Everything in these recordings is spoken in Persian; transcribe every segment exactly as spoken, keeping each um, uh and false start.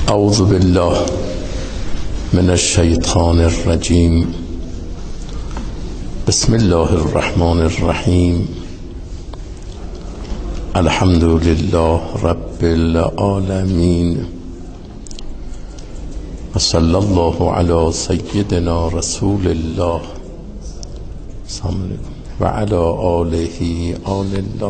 اعوذ بالله من الشیطان الرجیم. بسم الله الرحمن الرحیم. الحمد لله رب العالمین و صلی الله علی سیدنا رسول الله و علی آله آل الله.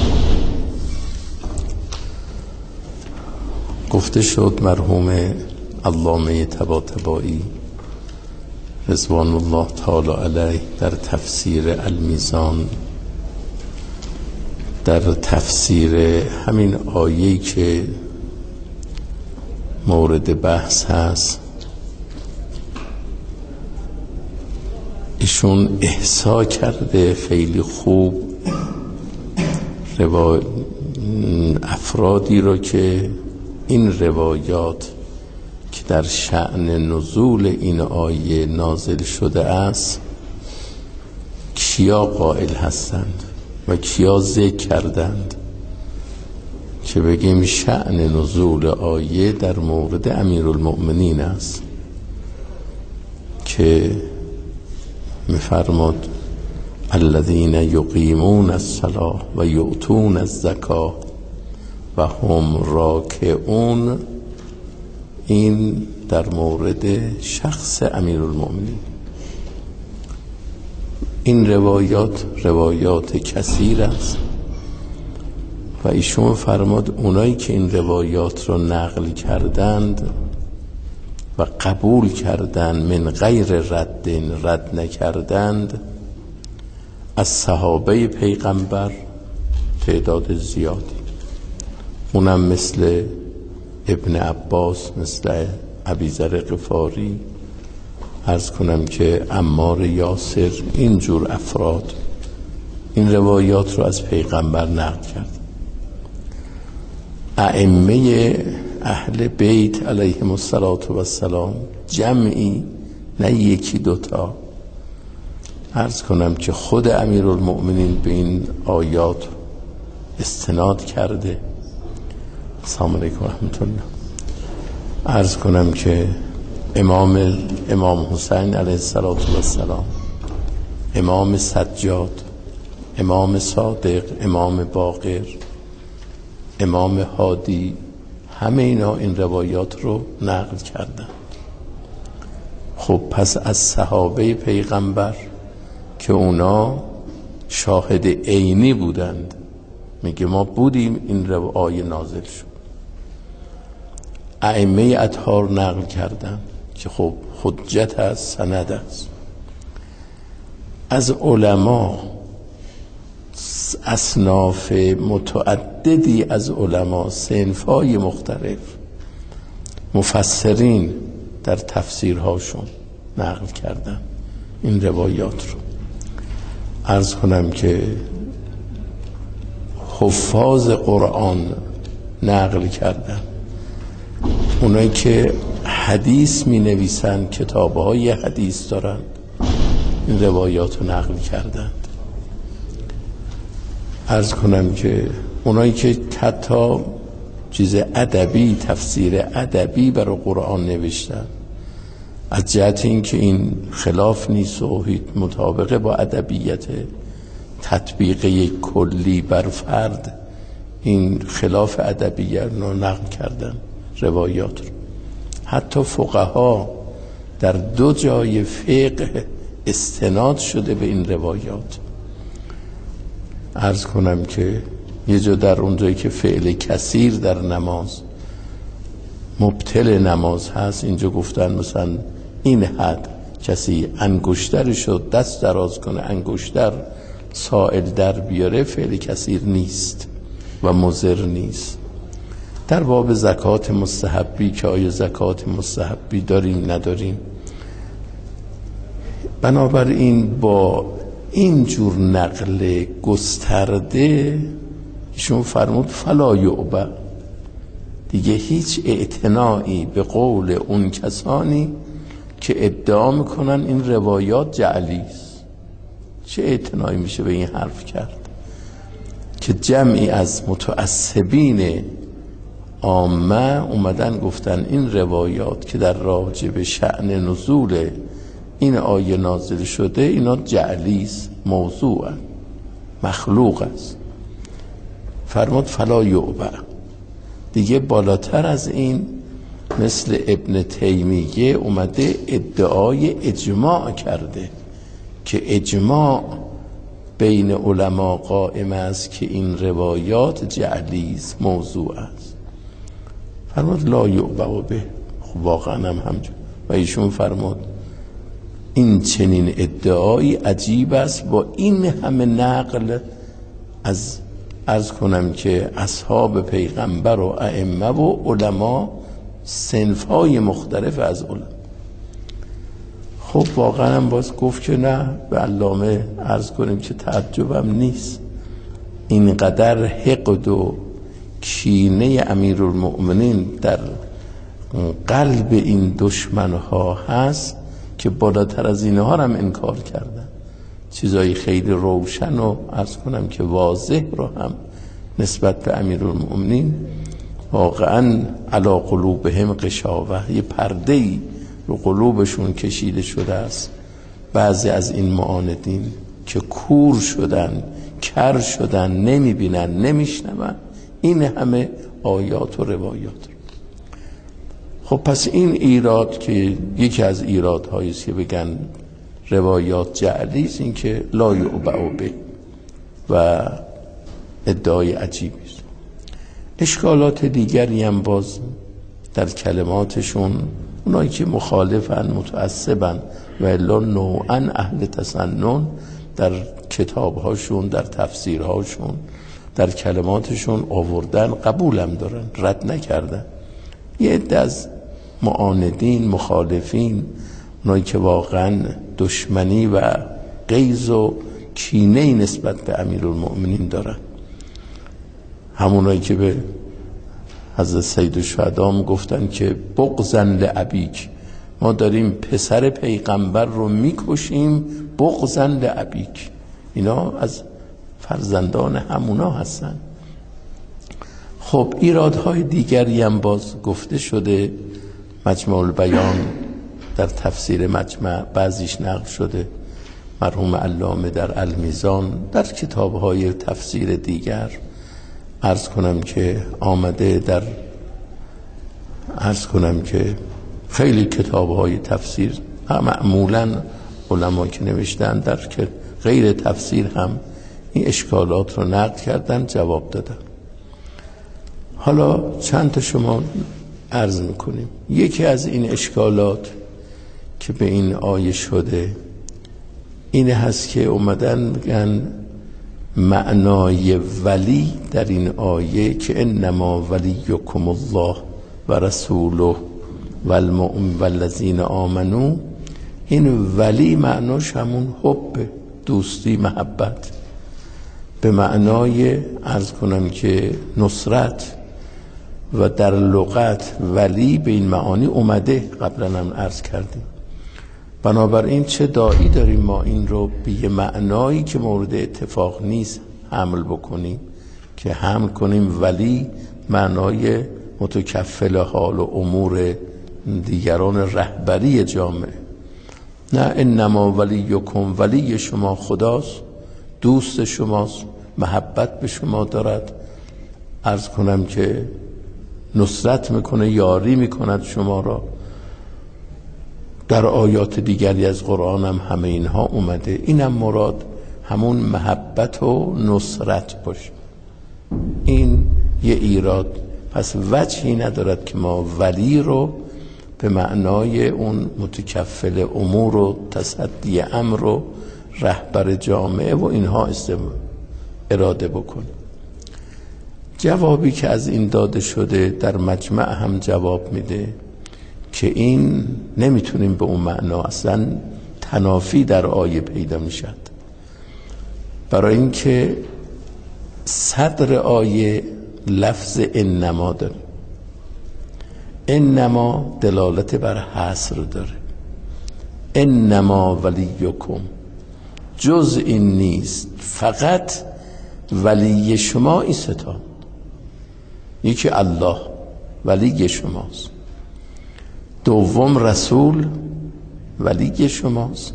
گفته شد مرحوم علامه طباطبایی رضوان الله تعالی علیه در تفسیر المیزان، در تفسیر همین آیه‌ای که مورد بحث هست، ایشون احصا کرده خیلی خوب روا... افرادی رو که این روایات که در شأن نزول این آیه نازل شده است کیا قائل هستند و کیا ذکر کردند، که بگیم شأن نزول آیه در مورد امیرالمؤمنین است که می‌فرماد الذین یقیمون الصلاة و یؤتون الزکاة و هم راکعون. این در مورد شخص امیرالمؤمنین. این روایات روایات کثیر است و ایشون فرماد اونایی که این روایات رو نقل کردند و قبول کردند من غیر رد رد نکردند از صحابه پیغمبر تعداد زیادی، اونم مثل ابن عباس، مثل ابیذر غفاری، عرض کنم که عمار یاسر، اینجور افراد این روایات رو از پیغمبر نقل کرد. ائمه اهل بیت علیهم السلام جمعی، نه یکی دوتا، عرض کنم که خود امیرالمؤمنین به این آیات استناد کرده. السلام علیکم و رحمت الله. عرض کنم که امام امام حسین علیه السلام، امام سجاد، امام صادق، امام باقر، امام هادی، همه اینا این روایات رو نقل کردن. خب پس از صحابه پیغمبر که اونا شاهد عینی بودند، میگه ما بودیم این رو آیه نازل شد. ائمه اطهار نقل کردن که خب حجت است، سند است. از علما، اصناف متعددی از علما، صنف‌های مختلف، مفسرین در تفسیرهاشون نقل کردن این روایات رو. عرض کنم که حفاظ قرآن نقل کردن، اونایی که حدیث می نویسن، کتابهای حدیث دارن، این روایات رو نقل کردند. عرض کنم که اونایی که حتی چیز ادبی، تفسیر ادبی برای قرآن نوشتن، از جهت این که این خلاف نیست و مطابقه با ادبیت تطبیق یک کلی بر فرد، این خلاف ادبیات رو نقل کردن روایات رو. حتی فقها در دو جای فقه استناد شده به این روایات. عرض کنم که یه جا در اون جایی که فعل کثیر در نماز مبطل نماز هست، اینجا گفتن مثلا این حد کسی انگشتر شد دست دراز کنه، انگشتر سائل در بیاره، فعل کثیر نیست و مضر نیست. در باب زکات مستحبی که آیا زکات مستحبی داریم نداریم، بنابراین با این جور نقل گسترده ایشون فرمود فلا یعبا، دیگه هیچ اعتنایی به قول اون کسانی که ادعا میکنن این روایات جعلی است. چه اعتنایی میشه به این حرف کرد که جمعی از متعصبین عامه اومدن گفتن این روایات که در راجع به شأن نزول این آیه نازل شده اینا جعلی است، موضوع است، مخلوق است. فرمود فلا یعبع. دیگه بالاتر از این مثل ابن تیمیه اومده ادعای اجماع کرده که اجماع بین علما قائم است که این روایات جعلی است، موضوع است. فرمود لا یعبع به. خب واقعا هم همجور. و ایشون فرمود این چنین ادعایی عجیب است با این همه نقل از عرض کنم که اصحاب پیغمبر و ائمه و علما، صنف‌های مختلف از علما. خب واقعا هم باز گفت که نه، به علامه عرض کنیم که تعجبم نیست، اینقدر حقد و کینه امیرالمؤمنین در قلب این دشمنها هست که بالاتر از اینها هم انکار کردن. چیزایی خیلی روشن و عرض کنم که واضح رو هم نسبت به امیرالمؤمنین واقعا علی قلوبهم غشاوه، یه پرده‌ای رو قلوبشون کشیده شده است. بعضی از این معاندین که کور شدن، کر شدن، نمیبینن، نمیشنون این همه آیات و روایات. خب پس این ایراد که یکی از ایرادهایی است که بگن روایات جعلی است، این که لا یعبع به و ادعای عجیبی است. اشکالات دیگری هم باز در کلماتشون، اونایی که مخالفن، متعصبن و الا نوعا اهل تسنن، در کتابهاشون، در تفسیرهاشون، در کلماتشون آوردن، قبولم دارن، رد نکردن. یه عده از معاندین، مخالفین، اونایی که واقعا دشمنی و غیظ و کینه نسبت به امیرالمؤمنین دارن، همونایی که به حضرت سید الشهدا گفتن که بغضاً لابیک، ما داریم پسر پیغمبر رو میکشیم بغضاً لابیک، اینا از فرزندان همونا هستن. خب ایرادهای دیگری هم باز گفته شده، مجمع البیان در تفسیر مجمع بعضیش نقل شده، مرحوم علامه در المیزان، در کتابهای تفسیر دیگر عرض کنم که آمده، در عرض کنم که خیلی کتابهای تفسیر معمولا علما که نوشتن در که غیر تفسیر هم این اشکالات رو نقد کردن، جواب دادن. حالا چند تا شما عرض میکنیم. یکی از این اشکالات که به این آیه شده اینه هست که اومدن میگن معنای ولی در این آیه که انما ولیکم الله و رسوله و المؤمنون والذین آمنو، این ولی معناش همون حب، دوستی، محبت، به معنای عرض کنم که نصرت، و در لغت ولی به این معانی اومده، قبلا هم عرض کردیم. بنابراین چه داعی داریم ما این رو به یه معنایی که مورد اتفاق نیست حمل بکنیم، که حمل کنیم ولی معنای متکفل حال و امور دیگران رهبری جامعه. نه، انما ولیکم، ولی شما خداست، دوست شماست، محبت به شما دارد، عرض کنم که نصرت میکنه، یاری میکند شما را. در آیات دیگری از قرآن هم همه اینها اومده. اینم مراد همون محبت و نصرت باشه. این یه ایراد. پس وجهی ندارد که ما ولی رو به معنای اون متکفل امور و تصدی امر و رهبر جامعه و اینها اراده بکنیم. جوابی که از این داده شده در مجمع هم جواب میده که این نمیتونیم به اون معنا، اصلا تنافی در آیه پیدا میشد، برای اینکه صدر آیه لفظ انما داره. انما دلالت بر حصر داره. انما ولیکم، جز این نیست، فقط ولی شما این ستا، یکی الله ولی شماست. دوم رسول ولی شماست.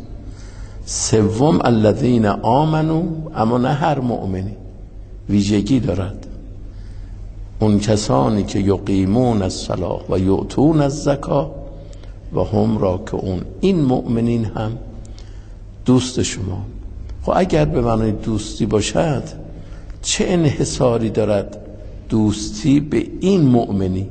سوم الذین آمنو، اما نه هر مؤمنی، ویژگی دارد. اون کسانی که یقیمون الصلاة و یؤتون الزکاة و هم راکعون، این مؤمنین هم دوست شما. خب اگر به معنای دوستی باشد چه انحصاری دارد دوستی به این مؤمنی؟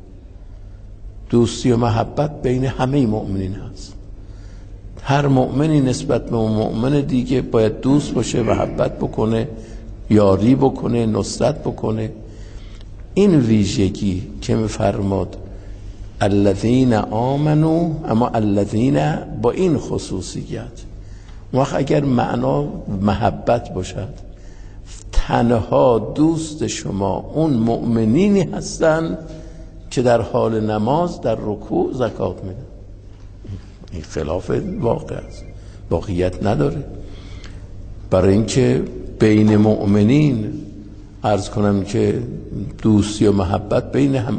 دوستی و محبت بین همه مؤمنین هست. هر مؤمنی نسبت به اون مؤمن دیگه باید دوست باشه، محبت بکنه، یاری بکنه، نصرت بکنه. این ویژگی که میفرماد الذین آمنو، اما الذین با این خصوصیت. وقت اگر معنا محبت باشد، تنها دوست شما اون مؤمنینی هستند که در حال نماز در رکوع زکات میدن. این خلاف واقع است، واقعیت نداره. برای اینکه بین مؤمنین عرض کنم که دوستی و محبت بین هم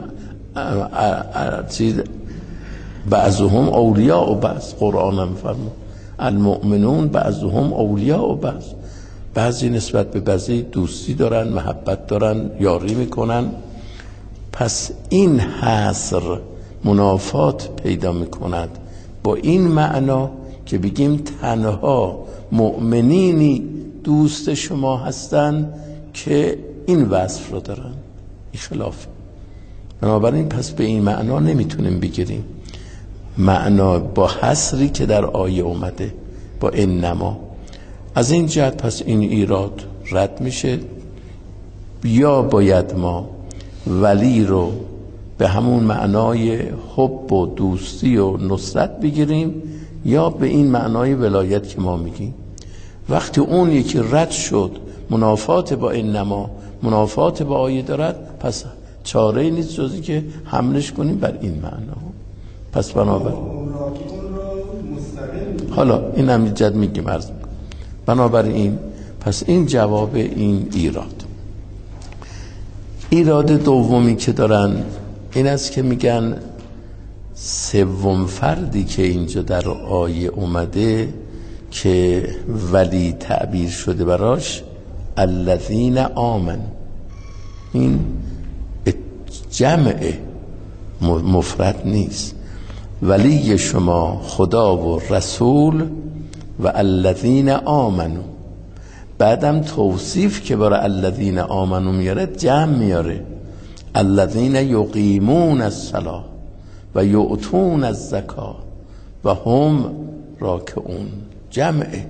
چیز بعضهم اولیاء و بعض، قرآن هم فرمود المؤمنون بعضهم اولیاء و بعض، بعضی نسبت به بعضی دوستی دارن، محبت دارن، یاری میکنن. پس این حصر منافات پیدا میکند با این معنا که بگیم تنها مؤمنینی دوست شما هستن که این وصف رو دارن. این خلاف. بنابراین پس به این معنا نمیتونیم بگیریم، معنا با حصری که در آیه اومده با انما. از این جهت پس این ایراد رد میشه. یا باید ما ولی رو به همون معنای حب و دوستی و نصرت بگیریم، یا به این معنای ولایت که ما میگیم. وقتی اون یکی رد شد، منافات با انما، منافات با آیه دارد، پس چاره نیست جزی که حملش کنیم بر این معنا. پس بنابراین حالا این هم جد میگیم عرض میکنم. بنابراین پس این جواب این ایراد. ایراد دومی که دارن این است که میگن سوم فردی که اینجا در آیه اومده که ولی تعبیر شده براش الذین آمن، این جمع مفرد نیست. ولی شما خدا و رسول و الذین آمنو. بعدم توصیف که برای الذین آمنو میاره جمع میاره، الذین یقیمون الصلاة و یؤتون الزکاة و هم راکعون. جمعه.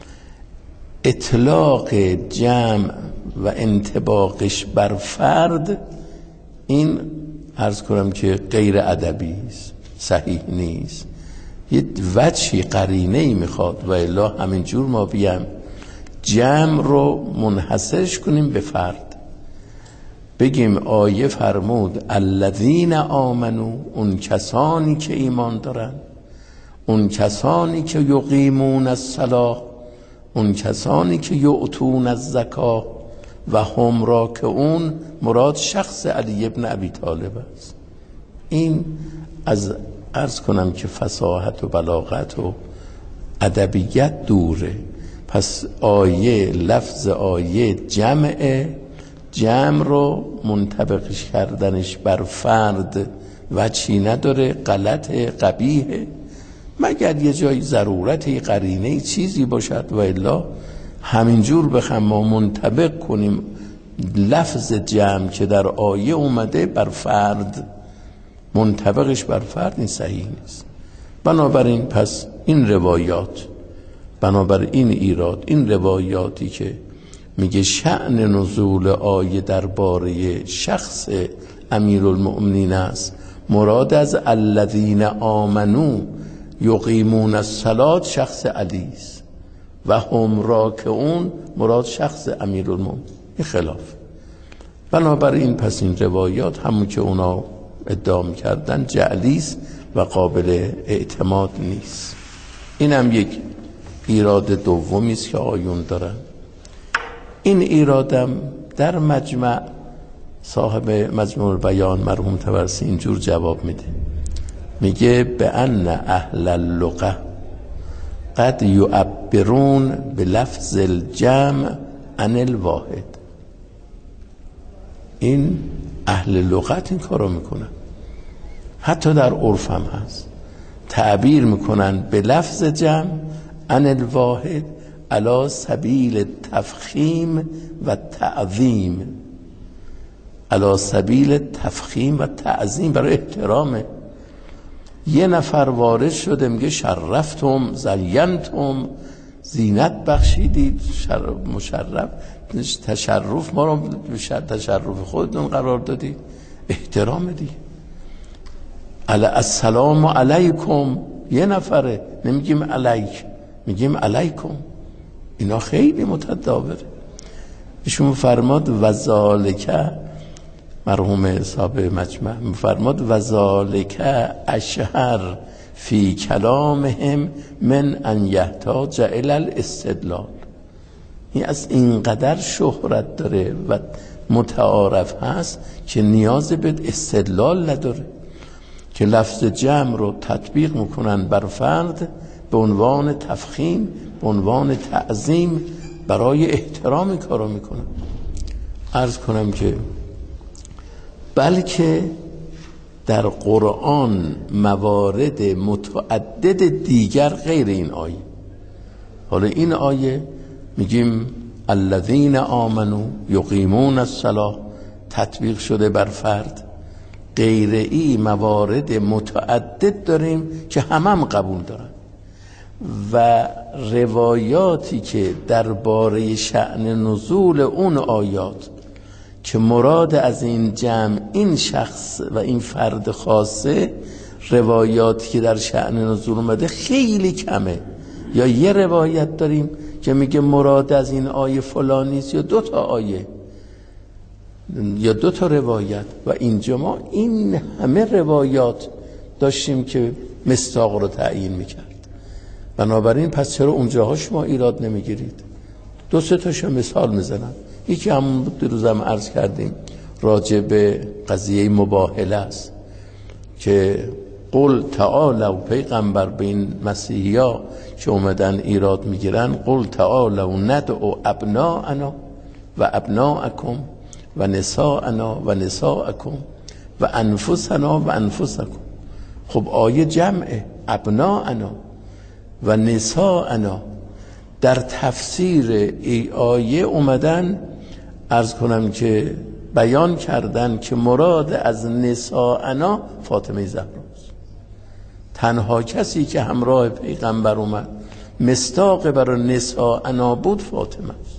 اطلاق جمع و انطباقش بر فرد این عرض کنم که غیر ادبی است، صحیح نیست. یه وجهی قرینه‌ای میخواد و الا همینجور ما بیم جمع رو منحصرش کنیم به فرد. بگیم آیه فرمود الذین آمنو، اون کسانی که ایمان دارن، اون کسانی که یقیمون الصلاة، اون کسانی که یؤتون الزکاة و هم راکعون. مراد شخص علی ابن ابی طالب است. این از عرض کنم که فصاحت و بلاغت و ادبیت دوره. پس آیه لفظ آیه جمعه، جمع رو منطبقش کردنش بر فرد و چی نداره، غلط قبیحه، مگر یه جای ضرورتی قرینه چیزی باشد و الا همینجور بخوام ما منطبق کنیم لفظ جمع که در آیه اومده بر فرد، منطبقش بر فرد، این صحیح نیست. بنابراین پس این روایات، بنابراین این ایراد، این روایاتی که میگه شأن نزول آیه درباره شخص امیرالمؤمنین است، مراد از الذین آمنو یقیمون الصلاة شخص علی است و هم راکعون مراد شخص امیرالمؤمنین. این خلاف. بنابراین پس این روایات همون که اونا ادعا می‌کردن جعلی است و قابل اعتماد نیست. این هم یک ایراد دومی است که آیون دارن. این ایرادم در مجمع صاحب مجموع بیان مرحوم طبرسی اینجور جواب میده، میگه به ان اهل اللغه قد یعبرون به لفظ الجمع عن الواحد. این اهل لغت این کارو میکنن، حتی در عرف هم هست، تعبیر میکنن به لفظ جمع عن الواحد علی سبیل تفخیم و تعظیم، علی سبیل تفخیم و تعظیم، برای احترامه. یه نفر وارد شده میگه شرفتم زینتم، زینت بخشیدید، مشرف تشرف ما رو به تشرف خودتون قرار دادید، احترام دیگه. السلام علیکم، یه نفره، نمیگیم علیک، میگیم علیکم. اینا خیلی متداوره. ایشون فرماد وذالک، مرحوم صاحب مجمع فرماد وذالک اشهر فی کلامهم من ان یحتاج الی الاستدلال. این از اینقدر شهرت داره و متعارف هست که نیاز به استدلال نداره، که لفظ جمع رو تطبیق میکنن بر فرد به عنوان تفخیم، به عنوان تعظیم، برای احترام این کارو میکنن. عرض کنم که بلکه در قرآن موارد متعدد دیگر غیر این آیه. حالا این آیه میگیم الذین آمنوا یقیمون الصلاة تطبیق شده بر فرد، غیر ای موارد متعدد داریم که همه هم قبول دارن، و روایاتی که درباره شأن نزول اون آیات که مراد از این جمع این شخص و این فرد خاصه، روایاتی که در شأن نزول اومده خیلی کمه. یا یه روایت داریم که میگه مراد از این آیه فلانیست، یا دو تا آیه یا دو تا روایت. و اینجا ما این همه روایات داشتیم که مصداق رو تعیین میکرد. بنابراین پس چرا اونجاها شما ایراد نمیگیرید؟ دو سه تاشو مثال میزنم. یکی همون دو روزم عرض کردیم راجع به قضیه مباهله است که قل تعالوا، پیغمبر به این مسیحی ها که اومدن ایراد میگیرن، قل تعالوا ندعو ابناءنا و ابناءکم و نساءنا و نساءکم و انفسنا و انفسکم. خب آیه جمعه، ابناءنا و نساءنا. در تفسیر ای آیه اومدن عرض کنم که بیان کردن که مراد از نساءنا فاطمه زهراست. تنها کسی که همراه پیغمبر اومد مصداق برای نساءنا بود فاطمه است.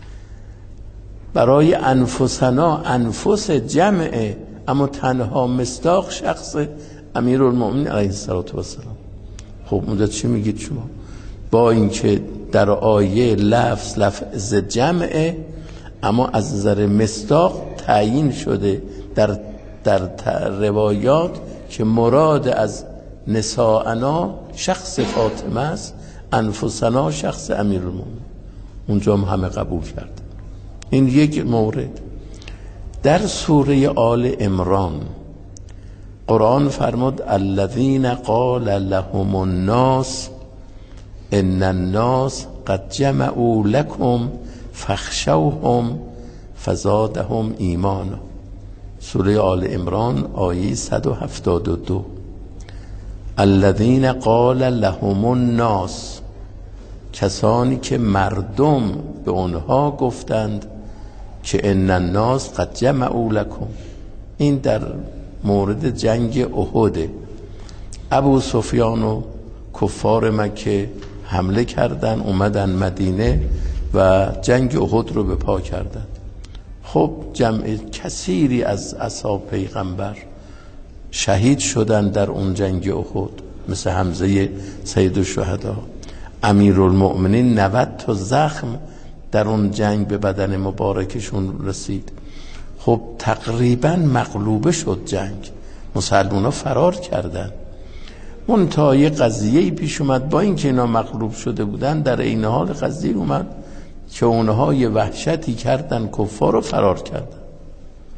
برای انفسنا، انفس جمعه، اما تنها مصداق شخص امیرالمؤمنین علیه الصلاه و السلام. خب اونجا چی میگید شما؟ با اینکه در آیه لفظ لفظ جمعه، اما از نظر مصداق تعیین شده در در روایات که مراد از نساءنا شخص فاطمه است، انفسنا شخص امیرالمومنین. اونجا هم همه قبول کرد. این یک مورد. در سوره آل عمران قرآن فرمود الذین قال لهم الناس ان الناس قد جمعوا لكم فاخشوهم فزادهم ایمانا. سوره آل عمران آیه صد و هفتاد و دو. الذین قال لهم الناس، کسانی که مردم به اونها گفتند که ان الناس قد جمعوا لكم. این در مورد جنگ احد. ابو سفیان و کفار مکه حمله کردن، اومدن مدینه و جنگ احد رو به پا کردن. خب جمع کثیری از اصحاب پیغمبر شهید شدن در اون جنگ احد، مثل حمزه سید الشهدا. امیرالمؤمنین نود تا زخم در اون جنگ به بدن مبارکشون رسید. خب تقریبا مغلوبه شد جنگ، مسلمان ها فرار کردن. منتها یه قضیه‌ای پیش اومد، با اینکه اینا مغلوب شده بودن، در این حال قضیه اومد که اونها یه وحشتی کردن، کفار رو فرار کردن.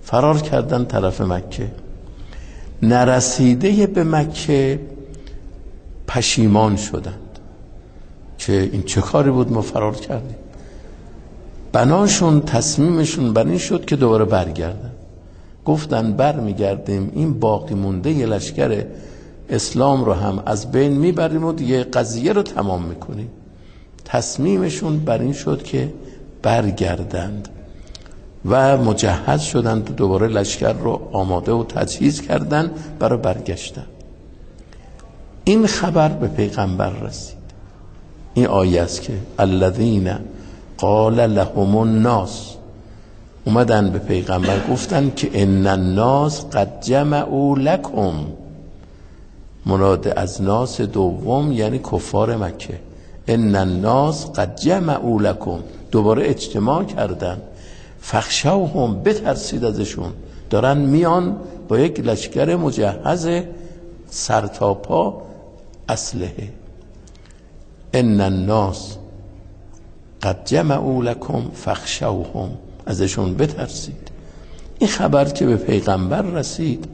فرار کردن طرف مکه. نرسیده به مکه پشیمان شدند که این چه کاری بود ما فرار کردیم. بناشون تصمیمشون بر این شد که دوباره برگردن. گفتن بر میگردیم، این باقی مونده ی لشکر اسلام رو هم از بین میبریم و دیگه قضیه رو تمام میکنیم. تصمیمشون بر این شد که برگردند و مجهز شدند و دوباره لشکر رو آماده و تجهیز کردند برای برگشتن. این خبر به پیغمبر رسید. این آیه است که الذین قال لهم الناس، اومدن به پیغمبر گفتن که ان الناس قد جمعوا لکم. مراد از ناس دوم یعنی کفار مکه. ان الناس قد جمعوا لکم، دوباره اجتماع کردن. فخشوهم، بترسید ازشون، دارن میان با یک لشکر مجهز سرتاپا اسلحه. ان الناس قد جمعوا لکم فخشوهم، ازشون بترسید. این خبر که به پیغمبر رسید،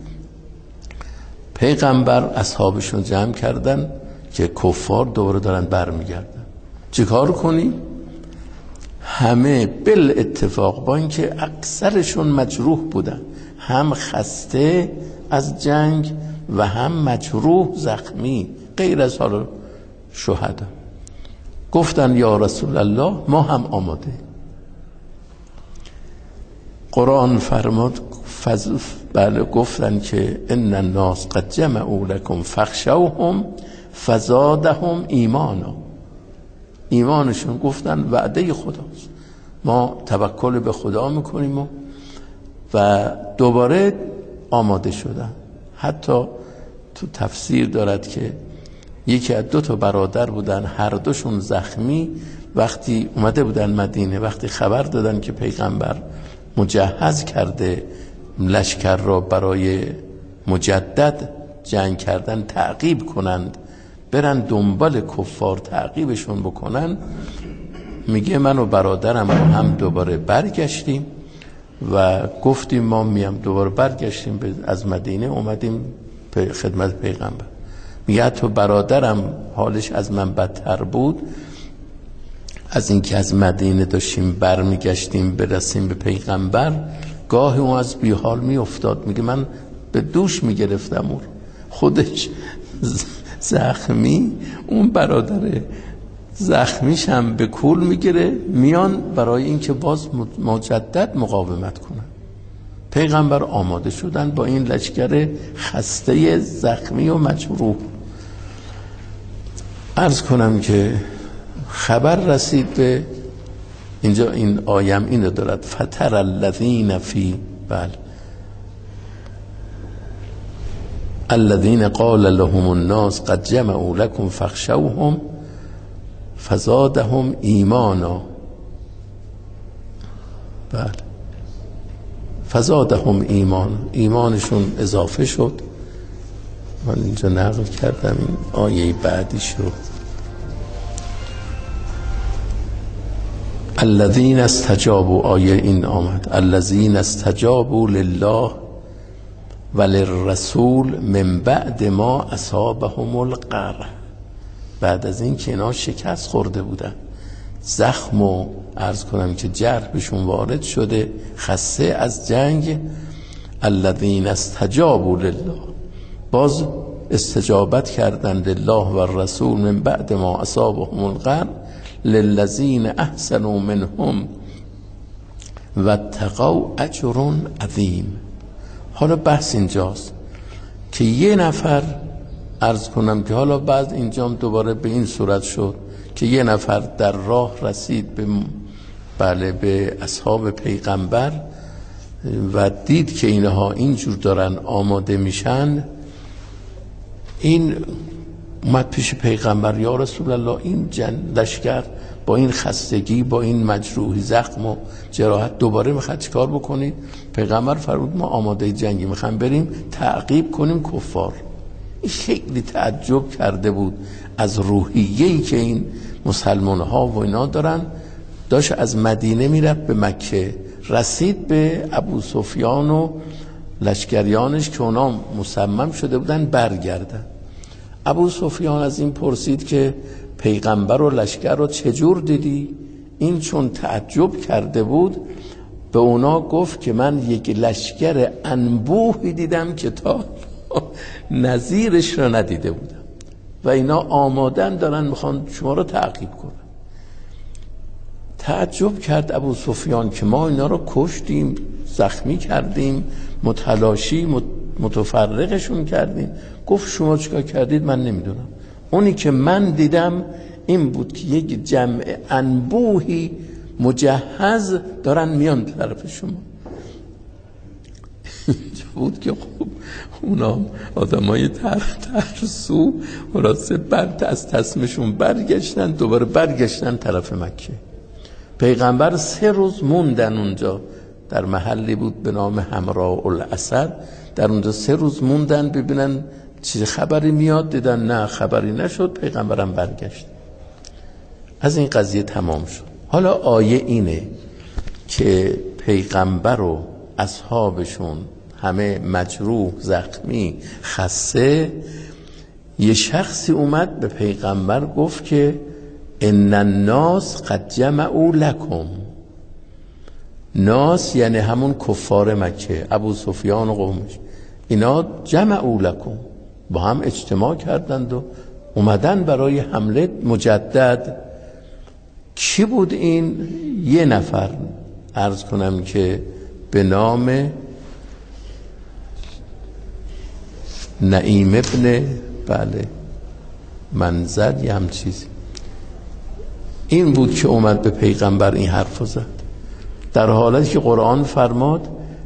پیغمبر اصحابشون جمع کردن که کفار دوباره دارن برمیگردن. چه کار کنیم؟ همه بل اتفاق، با اینکه اکثرشون مجروح بودن، هم خسته از جنگ و هم مجروح زخمی، غیر از حال شهدا، گفتن یا رسول الله ما هم آماده. قرآن فرمود فضل بله گفتن که ان الناس قد جمعوا لکم فخشوهم فزادهم ایمانا. ایمانشون گفتن وعده خداست، ما توکل به خدا میکنیم و, و دوباره آماده شدن. حتی تو تفسیر دارد که یکی از دو تا برادر بودن، هر دوشون زخمی، وقتی اومده بودن مدینه، وقتی خبر دادن که پیغمبر مجهز کرده لشکر را برای مجدد جنگ کردن تعقیب کنند، برن دنبال کفار تعقیبشون بکنن، میگه من و برادرم با هم دوباره برگشتیم و گفتیم ما میم دوباره برگشتیم از مدینه اومدیم خدمت پیغمبر. میگه تو برادرم حالش از من بدتر بود، از اینکه از مدینه داشتیم برمیگشتیم برسیم به پیغمبر، گاهی اون از بیحال میافتاد. میگه من به دوش میگرفتم اون، خودش زخمی، اون برادر زخمیش هم به کول میگیره، میان برای اینکه باز مجدد مقاومت کنن. پیغمبر آماده شدن با این لشکر خسته زخمی و مجروح. عرض کنم که خبر رسید به اینجا، این آیم اینو دارد فتر الذین فی بل الذین قال لهم الناس قد جمعوا لكم فاخشوهم فزادهم ایمانا. بله فزادهم ایمان، ایمانشون اضافه شد. من اینجا نقل کردم این آیه بعدیش رو. الذین استجابوا، آیه این آمد الذین استجابوا لله وللرسول من بعد ما اصابهم القرح. بعد از این که اینا شکست خورده بودن، زخم و عرض کنم که جرح بهشون وارد شده، خسته از جنگ. الذین استجابوا لله، باز استجابت کردن لله و الرسول من بعد ما اصابهم القرح للذین احسنوا منهم واتقوا اجر عظیم. حالا بحث اینجاست که یه نفر، عرض کنم که حالا بعد اینجام دوباره به این صورت شد که یه نفر در راه رسید به بله به اصحاب پیغمبر و دید که اینها اینجور دارن آماده میشن. این اومد پیش پیغمبر، یا رسول الله این جن لشکر با این خستگی، با این مجروحی، زخم و جراحت دوباره میخواد چیکار بکنید؟ پیغمبر فرمود ما آماده جنگی، میخوایم بریم تعقیب کنیم کفار. این خیلی تعجب کرده بود از روحیه‌ای که این مسلمان ها و اینا دارن. داشت از مدینه میرفت به مکه، رسید به ابو سفیان و لشکریانش که اونا مصمم شده بودن برگردن. ابو سفیان از این پرسید که پیغمبر و لشکر رو چجور دیدی؟ این چون تعجب کرده بود به اونا گفت که من یک لشکر انبوهی دیدم که تا نظیرش رو ندیده بودم و اینا آمادن دارن میخوان شما رو تعقیب کنن. تعجب کرد ابو سفیان که ما اینا رو کشتیم، زخمی کردیم، متلاشی متفرقشون کردیم. گفت شما چیکار کردید؟ من نمیدونم. اونی که من دیدم این بود که یک جمع انبوهی مجهز دارن میان طرف شما. بود که خب اونا آدمای تر ترسو خلاصه بعد از تصمیمشون برگشتن، دوباره برگشتن طرف مکه. پیغمبر سه روز موندن اونجا، در محلی بود به نام حمراء الاسد. در اونجا سه روز موندن ببینن چیز خبری میاد. دیدن نه خبری نشد. پیغمبرم برگشت. از این قضیه تمام شد. حالا آیه اینه که پیغمبر و اصحابشون همه مجروح، زخمی، خسته. یه شخصی اومد به پیغمبر گفت که ان الناس قد جمعوا لکم. ناس یعنی همون کفار مکه، ابو سفیان و قومش، اینا جمعوا لکم، با هم اجتماع کردند و اومدن برای حمله مجدد. کی بود این؟ یه نفر عرض کنم که به نام نعیم ابن بله منزل یه هم چیزی، این بود که اومد به پیغمبر این حرف زد، در حالتی که قرآن فرماد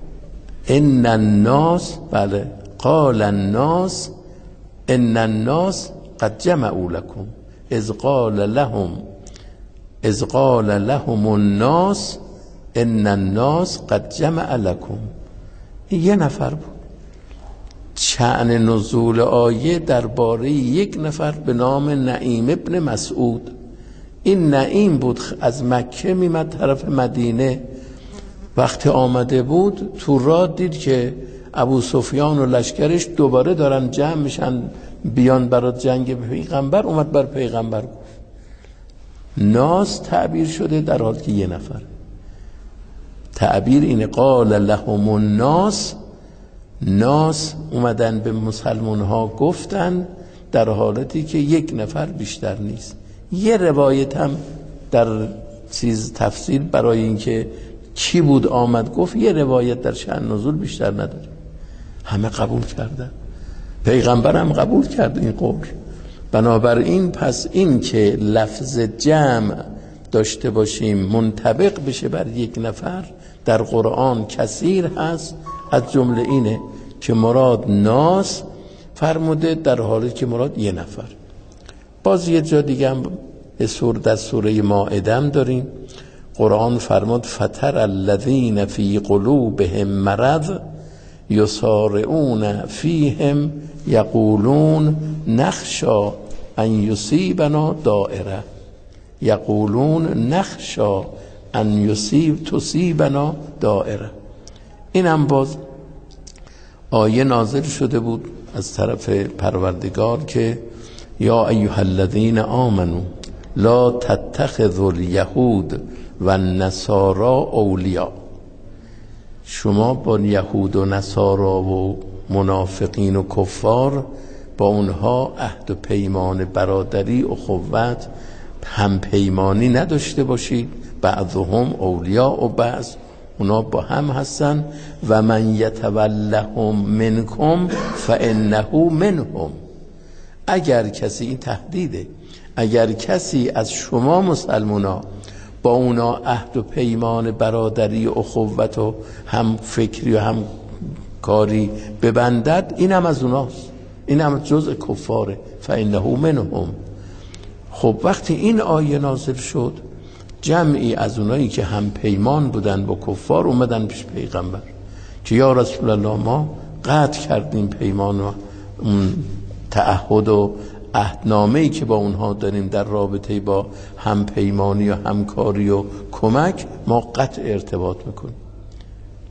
ان الناس بله قال الناس ان الناس قد جمعوا لكم اذ قال لهم اذ قال لهم الناس ان الناس قد جمع لكم. این یه نفر بود. شأن نزول آیه درباره یک نفر به نام نعیم ابن مسعود. این نعیم بود، از مکه میمد طرف مدینه. وقتی آمده بود تو راه دید که ابو سفیان و لشکرش دوباره دارن جمع میشن بیان برای جنگ پیغمبر. اومد بر پیغمبر گفت. ناس تعبیر شده در حالی که یه نفر. تعبیر اینه قال لهم الناس، ناس اومدن به مسلمان ها گفتن در حالتی که یک نفر بیشتر نیست. یه روایت هم در چیز تفسیر برای اینکه کی بود آمد گفت، یه روایت در شأن نزول بیشتر نداره. همه قبول کردن، پیغمبر هم قبول کرد این قول. بنابراین پس این که لفظ جمع داشته باشیم منطبق بشه بر یک نفر در قرآن کثیر هست. از جمله اینه که مراد ناس فرموده در حالی که مراد یه نفر. باز یه جا دیگه هم سور در سوره مائده داریم. قرآن فرمود فتر الذین فی قلوبهم مرض یسارعون فیهم یقولون نخشا ان یصیبنا دائره یقولون نخشا ان یصیب تصیبنا دائره. این هم باز آیه نازل شده بود از طرف پروردگار که یا ایها الذین آمنوا لا تتخذوا الیهود و النصارا اولیاء. شما با یهود و نصارا و منافقین و کفار با اونها عهد و پیمان برادری و اخوت هم پیمانی نداشته باشید. بعضهم اولیاء و بعض، اونا با هم هستن. و من یتولهم منکم فانه منهم. اگر کسی، این تهدیده، اگر کسی از شما مسلمونا با اونا عهد و پیمان برادری و اخوت و هم فکری و هم کاری ببندد، این هم از اوناست، این هم جزء کفاره. فانه منهم. خب وقتی این آیه نازل شد، جمعی از اونایی که هم پیمان بودن با کفار اومدن پیش پیغمبر که یا رسول الله ما قطع کردیم پیمان و تعهد و عهدنامه‌ای که با اونها داریم در رابطه با هم پیمانی و همکاری و کمک، ما قطع ارتباط میکنیم.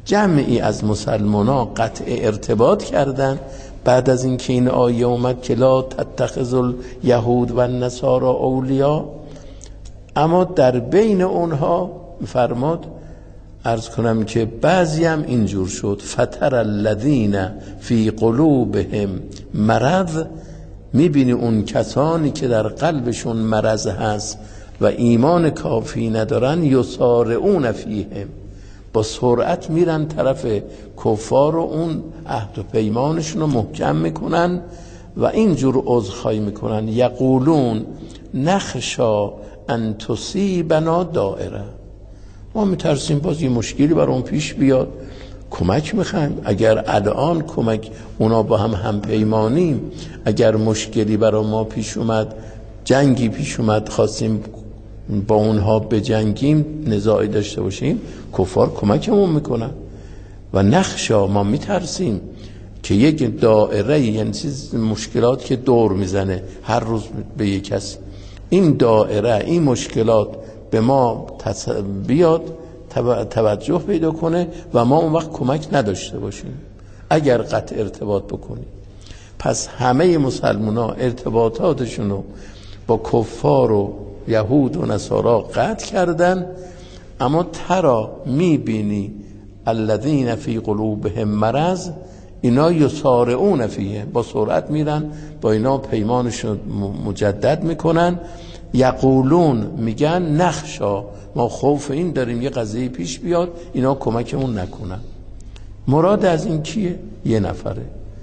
جمعی از مسلمانا قطع ارتباط کردن بعد از اینکه این آیه اومد که لا تتخذوا الیهود و النصارى اولیا، اما در بین اونها فرماد عرض کنم که بعضی هم اینجور شد فتر الذین فی قلوبهم مرض، میبینی اون کسانی که در قلبشون مرض هست و ایمان کافی ندارن، یسارعون فیهم، با سرعت میرن طرف کفار و اون عهد و پیمانشون رو محکم میکنن و اینجور عذرخواهی میکنن یقولون نخشا ان تصیبنا دائره، ما میترسیم باز یه مشکلی برای اون پیش بیاد، کمک میخوایم. اگر الان کمک اونا با هم هم پیمانیم، اگر مشکلی برای ما پیش اومد، جنگی پیش اومد، خواستیم با اونها بجنگیم، نزاعی داشته باشیم، کفار کمکمون میکنن. و نخشا، ما میترسیم که یک دائره، یعنی چیز مشکلات که دور میزنه هر روز به یک کس، این دائره این مشکلات به ما بیاد توجه پیدا کنه و ما اون وقت کمک نداشته باشیم اگر قطع ارتباط بکنیم. پس همه مسلمان ها ارتباطاتشون رو با کفار و یهود و نصارا قطع کردن، اما ترا میبینی الذین فی قلوبهم مرض، اینا یسارعون فیه، با سرعت میرن با اینا پیمانشون مجدد میکنن. یقولون، میگن نخشا، ما خوف این داریم یه قضیه پیش بیاد اینا کمکمون نکنن. مراد از این کیه؟ یه نفره،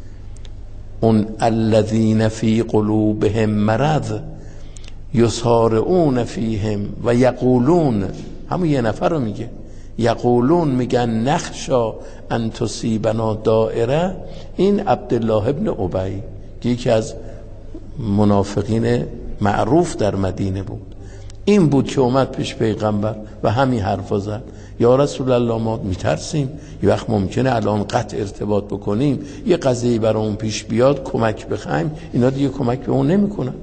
اون الذین فی قلوبهم مرض یسارعون فیهم و یقولون، همون یه نفر رو میگه. یقولون میگن نخشا ان تصیبنا دائره، این عبدالله ابن ابی که یکی از منافقین معروف در مدینه بود، این بود که اومد پیش پیغمبر و همین حرفا زد، یا رسول الله ما میترسیم یه وقت ممکنه الان قطع ارتباط بکنیم، یه قضیه برای اون پیش بیاد کمک بخوایم، اینا دیگه کمک به اون نمیکنن.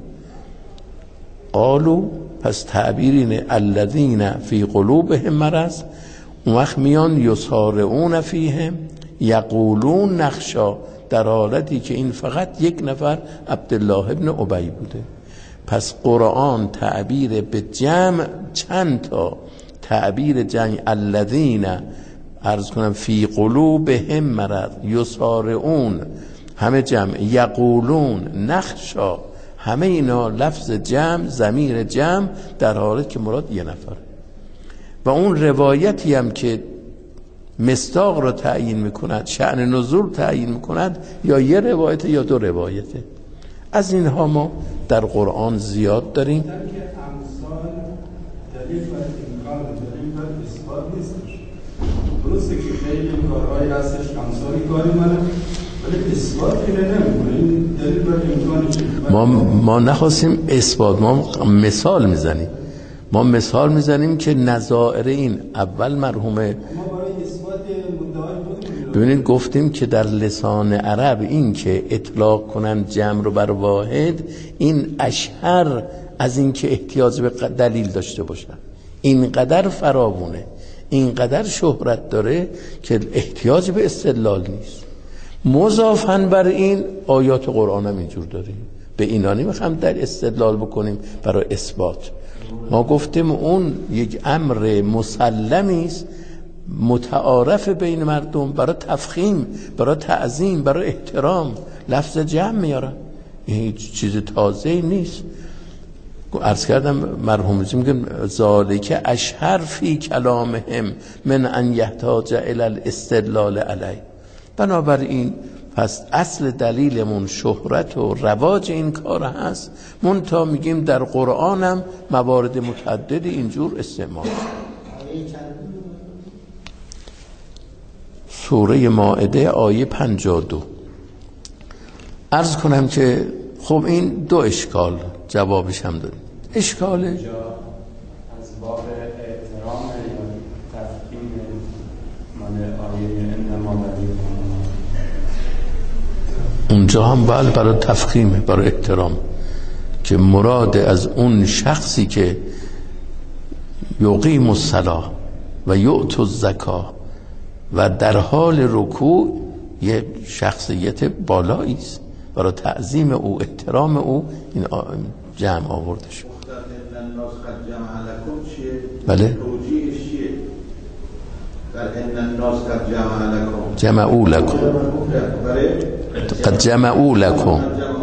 قالو، پس تعبیر اینه الذین فی قلوبهم مرض، اون وقت میان یسارعون فیهم یقولون نخشا، در حالتی که این فقط یک نفر عبدالله ابن ابی بوده. پس قرآن تعبیر به جمع چند تا تعبیر جمع، الذین عرض کنم فی قلوبهم مرض یسارعون همه جمع، یقولون نخشا همه اینا لفظ جمع، ضمیر جمع، در حالت که مراد یه نفر. و اون روایتی هم که مصداق رو تعیین میکند، شأن نزول تعیین میکند، یا یه روایت یا دو روایته. از اینها ما در قرآن زیاد داریم. در که امثال دلیل و امکان دلیل و اثبات نیستش. درسته که خیلی کارهایی هستش امثالی کاری منه، ولی اثبات که نمیکنه. این دلیل و امکان ما ما نخواستیم اثبات، ما مثال میزنیم. ما مثال میزنیم که نظائر این اول مرحومه، ببینید گفتیم که در لسان عرب این که اطلاق کنن جمع رو بر واحد، این اشهر از این که احتیاج به دلیل داشته باشن، اینقدر فراوونه، اینقدر شهرت داره که احتیاج به استدلال نیست. مضافاً بر این آیات قرآن هم اینجور داریم، به اینا نمیخوام در استدلال بکنیم برای اثبات. ما گفتیم اون یک امر مسلمی است، متعارف بین مردم، برای تفخیم، برای تعظیم، برای احترام لفظ جمع میارن، این هیچ چیز تازه نیست. عرض کردم مرحوم میگن ذالک اشهر فی کلامهم من ان یحتاج الی الاستدلال علی. بنابراین پس اصل دلیلمون شهرت و رواج این کار هست، منتها میگیم در قرآن هم موارد متعدد اینجور استعمال. سوره مائده آیه پنجاه و دو. عرض کنم که خب این دو اشکال جوابش هم داریم. اشکال از باب احترام یا تفهیم من آیه انما ولی اونجا هم بله برای تفخیمه، برای احترام، که مراد از اون شخصی که یقیم الصلاة و یؤتی الزکاة و در حال رکوع یه شخصیت بالایی است، برای تعظیم او، احترام او این جمع آورده شد. بله جمعوا لكم قد جمعوا لكم.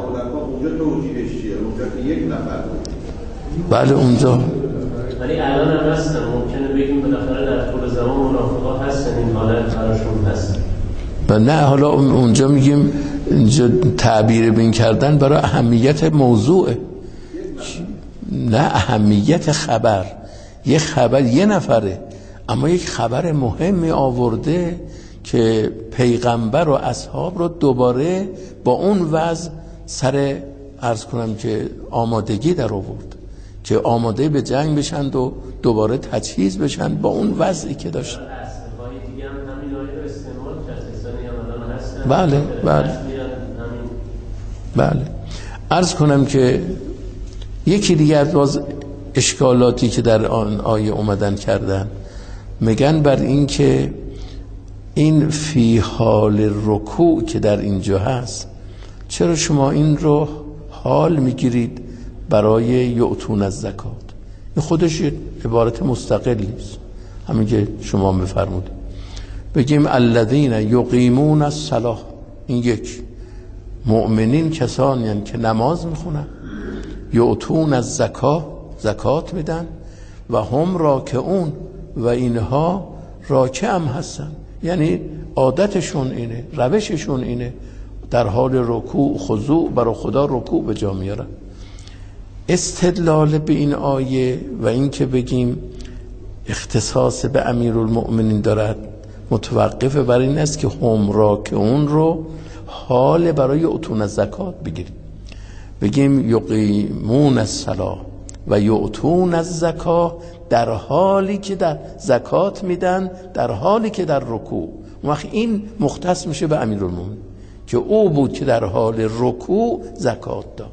بله اونجا ولی الان هم هستن، ممکنه بگیم بالاخره در طول زمان منافقا هستن، این حالت براشون هستن. و نه حالا اونجا میگیم اینجا تعبیر بین کردن برای اهمیت موضوعه، نه اهمیت خبر. یه خبر یه نفره، اما یک خبر مهمی آورده که پیغمبر و اصحاب رو دوباره با اون وضع سر عرض کنم که آمادگی در آورد که آماده به جنگ بشن و دوباره تجهیز بشن با اون وضعی که داشت. بله بله بله. عرض کنم که یکی دیگه از باز اشکالاتی که در آن آیه اومدن کردن، میگن بر این که این فی حال رکوع که در اینجا هست، چرا شما این رو حال میگیرید برای یعطون از زکات؟ این خودش عبارت مستقلی است، همین که شما بفرمودید. بگیم الذین یقیمون الصلاة، این یک مؤمنین کسانی هستند که نماز میخونن، یعطون از زکات، زکات میدن، و هم راکعون، و اینها راکع هم هستن، یعنی عادتشون اینه، روششون اینه، در حال رکوع خضوع برای خدا رکوع به جا میارن. استدلال به این آیه و این که بگیم اختصاص به امیرالمؤمنین دارد متوقف بر این است که هم راکعون رو حال برای یعطون از زکات بگیریم، بگیم یقیمون الصلاة و یعطون از زکات، در حالی که در زکات میدن، در حالی که در رکوع. وقت این مختص میشه به امیرالمومنین که او بود که در حال رکوع زکات داد.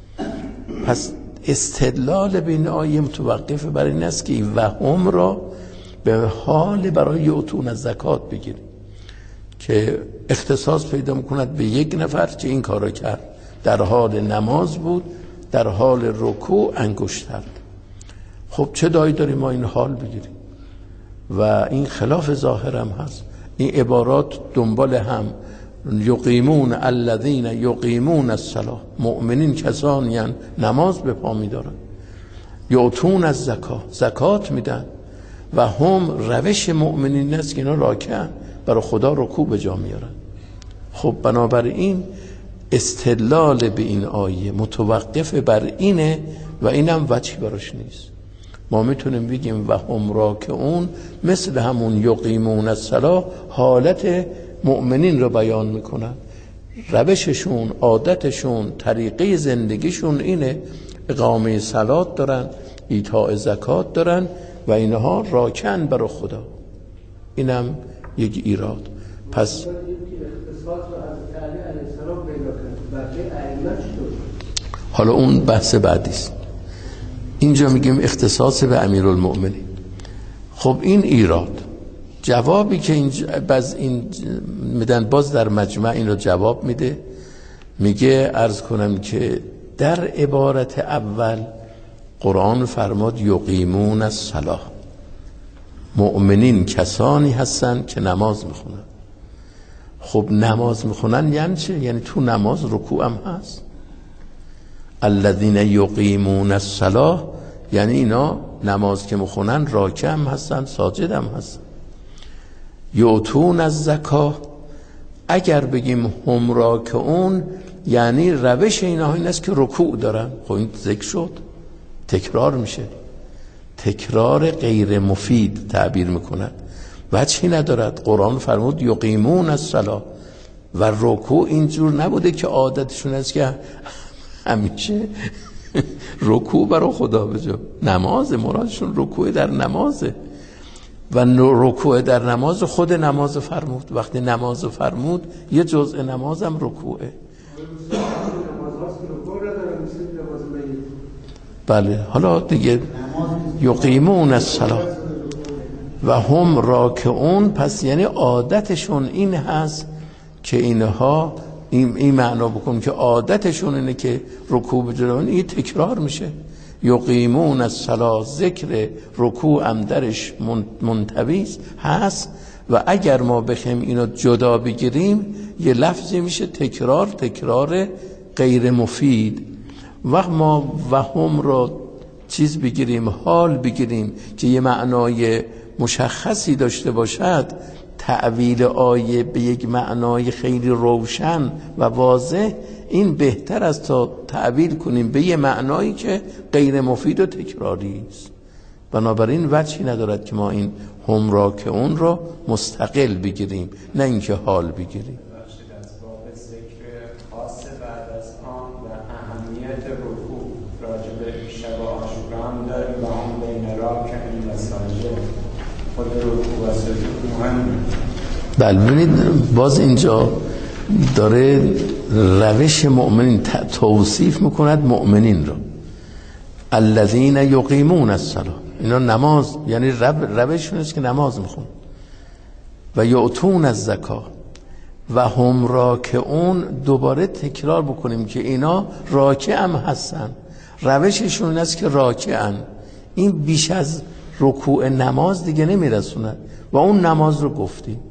پس استدلال به این آیه متوقف بر این است که این وهم را به حال برای یعطون از زکات بگیریم که اختصاص پیدا میکند به یک نفر که این کارو کرد، در حال نماز بود، در حال رکوع انگشتر. خب چه دایی داریم ما این حال بگیریم؟ و این خلاف ظاهر هم هست. این عبارات دنبال هم، یقیمون الذین یقیمون الصلاة، مؤمنین کسانی هستند نماز به پا می‌دارن، یعطون از زکات، زکات میدن، و هم روش مؤمنین است که اینا راکعن، برای خدا رکوع به جا میارن. خب بنابراین استدلال به این آیه متوقف بر اینه و اینم وجهی براش نیست. ما میتونیم بگیم و هم راکعون مثل همون یقیمون الصلاة حالت مؤمنین رو بیان میکنن، روششون، عادتشون، طریقه زندگیشون اینه، اقامه صلات دارن، ایتاء زکات دارن و اینها راکعن برای خدا. اینم یک ایراد. پس حالا اون بحث بعدی است. اینجا میگیم اختصاص به امیرالمؤمنین. خب این ایراد، جوابی که اینجا باز این میدن، باز در مجمع این رو جواب میده، میگه عرض کنم که در عبارت اول قرآن فرماد یقیمون الصلاة، مؤمنین کسانی هستن که نماز میخونن. خب نماز میخونن یعنی چه؟ یعنی تو نماز رکوع هم هست. الذین یقیمون الصلاة یعنی اینا نماز که میخونن راکع هم هستن، ساجد هم هستن. یعطون از زکات، اگر بگیم هم راکعون یعنی روش اینا این است که رکوع دارن. خب این ذکر شد، تکرار میشه، تکرار غیر مفید تعبیر میکنن، وجهی ندارد. قرآن فرمود یقیمون الصلاة و رکوع اینجور نبوده که عادتشون است که همیشه رکوع برای خدا بجا، نماز مرادشون رکوع در نمازه و رکوع در نماز خود نماز فرمود. وقتی نماز فرمود یه جزء نمازم رکوعه. بله حالا دیگه یقیمون الصلاة و هم راکعون، پس یعنی عادتشون این هست که اینها این, این معنا بکن که عادتشون اینه که رکوع بجرون، این تکرار میشه. یقیمون الصلاة، ذکر رکوع هم درش منطوی هست و اگر ما بخیم اینو جدا بگیریم یه لفظی میشه تکرار، تکرار غیر مفید. وقت ما وهم را چیز بگیریم، حال بگیریم که یه معنای مشخصی داشته باشد، تعویل آیه به یک معنای خیلی روشن و واضح، این بهتر از تا تعویل کنیم به یه معنایی که غیر مفید و تکراری است. بنابراین وجهی ندارد که ما این هم را که اون را مستقل بگیریم، نه اینکه حال بگیریم. بله ببینید باز اینجا داره روش مؤمنین توصیف میکند، مؤمنین رو الذین یقیمون الصلاة، اینا نماز یعنی روششون است که نماز میخون، و یؤتون الزکاة و هم راکعون. دوباره تکرار بکنیم که اینا راکع هم هستن، روششون است که راکعن. این بیش از رکوع نماز دیگه نمیرسوند و اون نماز رو گفتیم.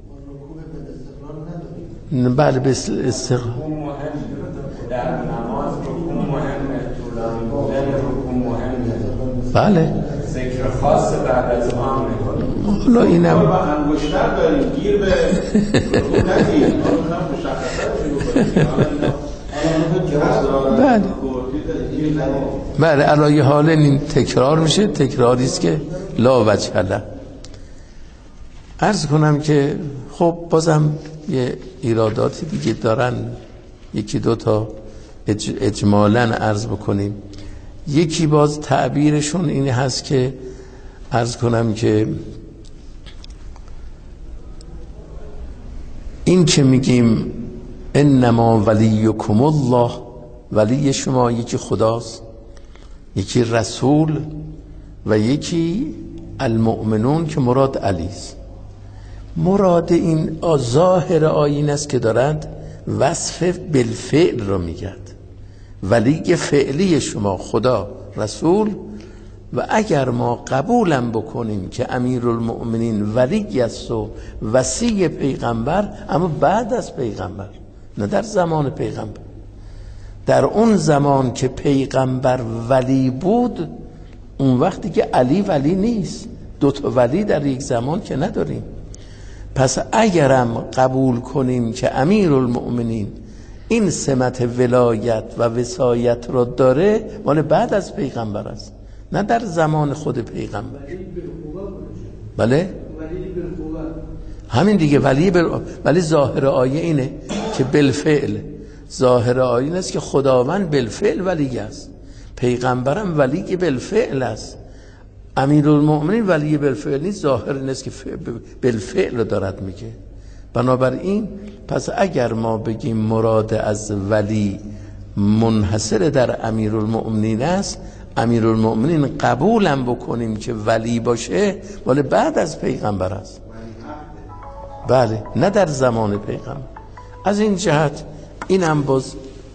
بله به استقلال در نماز رکوع مهمه، طولانی بودن رکوع مهمه، بله ذکر خاص بعد از آن میکنه. حالا اینم با انگشتر داریم گیر به رکوع ندیم، حالا مشخصه بله بله علایه حال این تکرار میشه، تکراری است که لا وجه له. عرض کنم که خب بازم یه ایراداتی دیگه دارن، یکی دو تا اج اجمالاً عرض بکنیم. یکی باز تعبیرشون این هست که عرض کنم که این که میگیم انما ولیکم الله، ولی شما یکی خداست، یکی رسول و یکی المؤمنون که مراد علی است. مراد این ظاهر آیین است که دارند وصف بالفعل رو میگد، ولی فعلی شما خدا رسول. و اگر ما قبولم بکنیم که امیرالمؤمنین ولی است و وصی پیغمبر، اما بعد از پیغمبر، نه در زمان پیغمبر. در اون زمان که پیغمبر ولی بود، اون وقتی که علی ولی نیست، دو تا ولی در یک زمان که نداریم. پس اگرم قبول کنیم که امیرالمؤمنین این سمت ولایت و وصایت را داره، مال بعد از پیغمبر است، نه در زمان خود پیغمبر. بله همین دیگه ولی بل... ولی ظاهر آیه اینه که بالفعل، ظاهر آیه این است که خداوند بالفعل ولی است، پیغمبرم ولی بالفعل است. امیرالمؤمنین ولی بالفعل نیست، ظاهر این است که بالفعل رو دارد میگه. بنابراین پس اگر ما بگیم مراد از ولی منحصر در امیرالمؤمنین است، امیرالمؤمنین قبولم بکنیم که ولی باشه، ولی بعد از پیغمبر است. بله نه در زمان پیغمبر. از این جهت اینم باز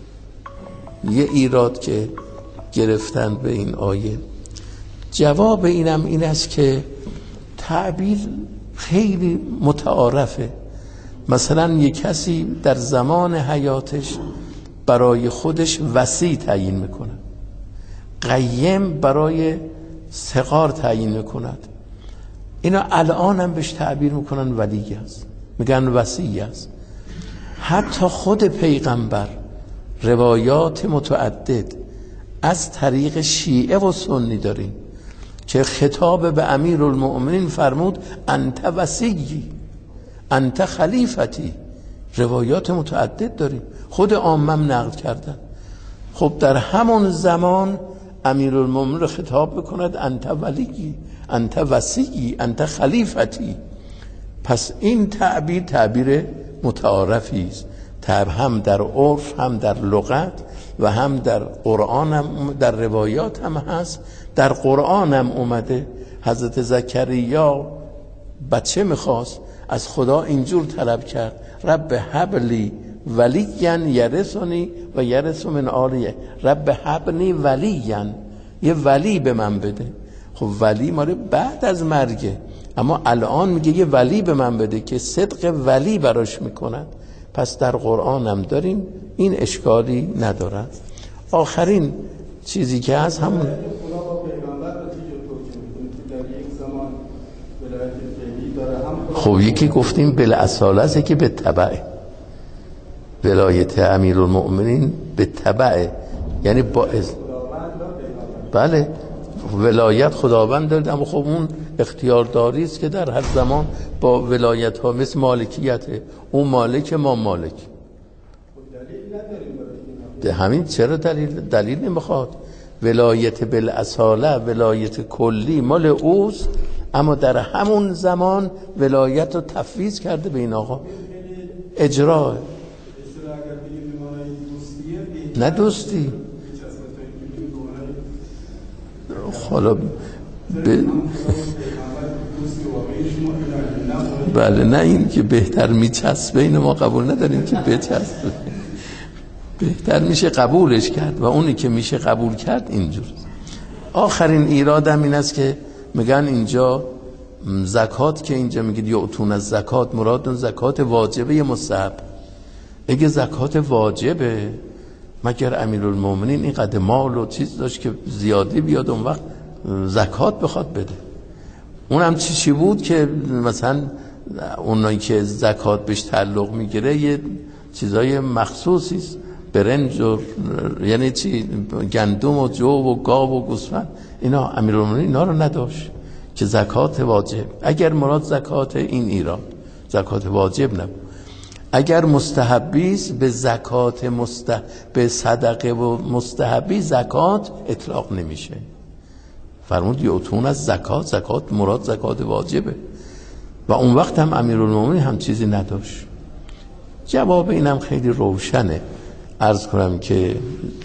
یه ایراد که گرفتن به این آیه. جواب اینم این است که تعبیر خیلی متعارفه. مثلا یک کسی در زمان حیاتش برای خودش وصی تعیین میکنه، قیم برای صغار تعیین میکند، اینا الان هم بهش تعبیر میکنن ولی است، میگن وصی است. حتی خود پیغمبر روایات متعدد از طریق شیعه و سنی داریم که خطاب به امیرالمؤمنین فرمود انت وصی، انت خلیفتی. روایات متعدد داریم، خود عامم نقل کردن. خب در همون زمان امیرالمؤمنین رو خطاب بکند انت ولی، انت وصی، انت خلیفتی. پس این تعبیر تعبیر متعارفی است، هم در عرف هم در لغت و هم در قرآن هم در روایات هم هست. در قرآن هم اومده، حضرت زکریا بچه میخواست از خدا اینجور طلب کرد رب هبلی ولیین یرثنی و یرث من آل رب هبنی ولیین، یه ولی به من بده. خب ولی ماره بعد از مرگه، اما الان میگه یه ولی به من بده که صدق ولی براش میکنن. پس در قرآن هم داریم، این اشکالی ندارد. آخرین چیزی که هست همون خب یکی گفتیم بالاصالته که به تبعه، ولایت امیرالمؤمنین به تبعه، یعنی با از... بله ولایت خداوند دارد، اما خب اون اختیارداری است که در هر زمان با ولایت ها مثل مالکیته، اون مالک ما مالک. ده همین چرا دلیل دلیل نمیخواد؟ ولایت بالاصاله ولایت کلی مال اوست، اما در همون زمان ولایت رو تفویض کرده به این آقا. اجرا نه دوستی. حالا ب... بله نه این که بهتر میچسبه اینو ما قبول نداریم که بچسبه، بهتر میشه قبولش کرد و اونی که میشه قبول کرد اینجور. آخرین ایرادم این است که میگن اینجا زکات که اینجا میگید یعطون از زکات، مراد اون زکات واجبه یا مستحب؟ اگه زکات واجبه مگر امیرالمومنین اینقدر مال و چیز داشت که زیادی بیاد اون وقت زکات بخواد بده؟ اونم چی چی بود که مثلا اونایی که زکات بهش تعلق میگیره یه چیزای مخصوصی است، برنج و یعنی چی گندم و جو و گاو و گوسفند، اینا امیرالمومنین اینا رو نداشت که زکات واجب. اگر مراد زکات این ایران زکات واجب نبود، اگر مستحبی است به زکات مست به صدقه و مستحبی زکات اطلاق نمیشه. فرمود یعطون از زکات، زکات مراد زکات واجبه و اون وقت هم امیرالمومنین هم چیزی نداشت. جواب اینم خیلی روشنه. عرض کنم که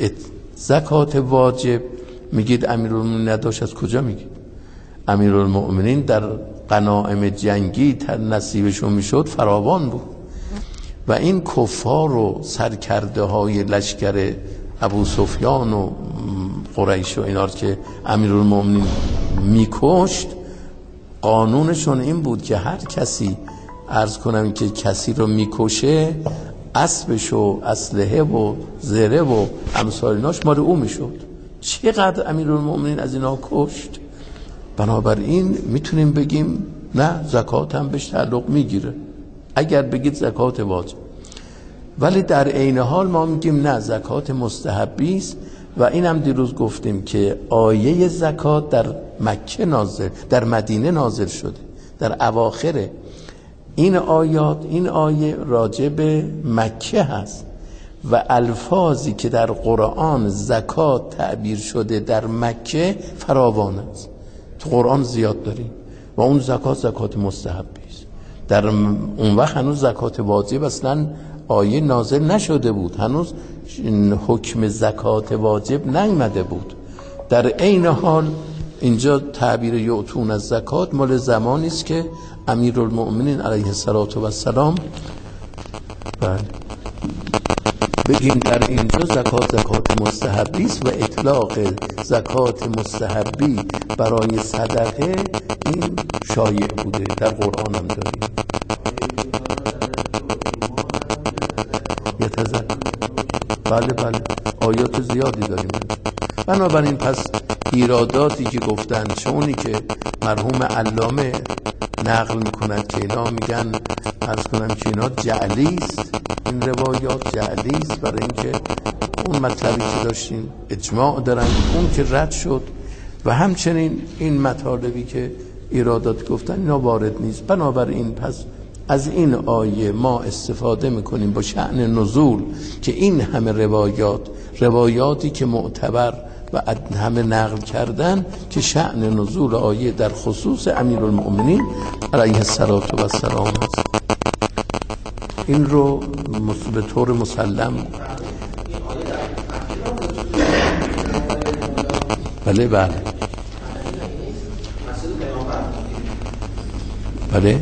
زکات واجب میگید امیرالمومنین نداشت، از کجا میگید؟ امیرالمومنین در غنایم جنگی نصیبشون میشد فراوان بود و این کفار و سرکرده های لشکر ابو سفیان و قریش و اینا که امیرالمومنین میکشت، قانونشون این بود که هر کسی عرض کنم که کسی رو میکشه اسبش و اسلحه و زره و امثالیناش مال او میشد. چقدر امیرالمومنین از اینا کشت. بنابراین میتونیم بگیم نه زکات هم بهش تعلق میگیره اگر بگید زکات واجب، ولی در عین حال ما میگیم نه زکات مستحبی است و اینم دیروز گفتیم که آیه زکات در مکه نازل در مدینه نازل شده در اواخر این آیات. این آیه راجع به مکه هست و الفاظی که در قرآن زکات تعبیر شده در مکه فراوان است. تو قرآن زیاد داریم و اون زکات زکات مستحبی است. در اون وقت هنوز زکات واجب اصلا آیه نازل نشده بود، هنوز حکم زکات واجب نیامده بود. در عین حال اینجا تعبیر یعطون از زکات مال زمانی است که امیرالمؤمنین علیه السلام بله بگیم در اینجا زکات زکات مستحبی است و اطلاق زکات مستحبی برای صدقه این شایع بوده، در قرآن هم داریم. یتذکر بله بله آیات زیادی داریم. بنابراین پس ایراداتی که گفتن چونی که مرحوم علامه نقل میکند که اینا میگن عرض کنم که اینا جعلی است، این روایات جعلی است برای اینکه اون مطلبی که داشتیم اجماع دارن اون که رد شد و همچنین این مطالبی که ایرادات گفتن اینا وارد نیست. بنابراین پس از این آیه ما استفاده میکنیم با شأن نزول که این همه روایات روایاتی که معتبر و همه نقل کردن که شأن نزول آیه در خصوص امیرالمؤمنین علیه السلام است. این رو به طور مسلم بله بله بله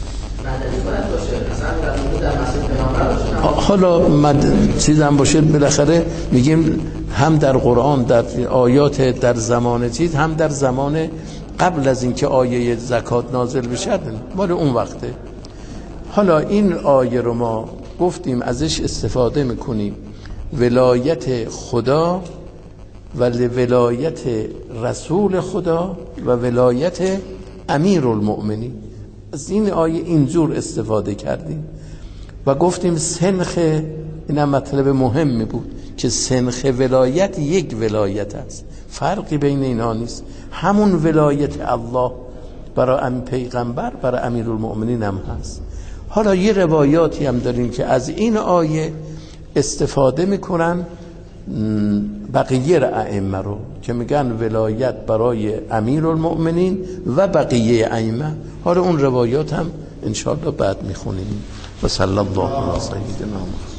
حالا مد... چیزم باشه بالاخره میگیم هم در قرآن در آیات در زمان چیز هم در زمان قبل از اینکه آیه زکات نازل بشه مال اون وقته. حالا این آیه رو ما گفتیم ازش استفاده میکنیم ولایت خدا و ولایت رسول خدا و ولایت امیر المؤمنین، از این آیه اینجور استفاده کردیم و گفتیم سنخ، اینم مطلب مهمی بود که سنخ ولایت یک ولایت است، فرقی بین اینا نیست، همون ولایت الله برای ام پیغمبر برای امیر المؤمنین هم هست. حالا یه روایاتی هم داریم که از این آیه استفاده میکنن بقیه ائمه رو که میگن ولایت برای امیر المؤمنین و بقیه ائمه. حالا اون روایات هم انشاءالله بعد میخونیم. و صلی الله علی سیدنا محمد.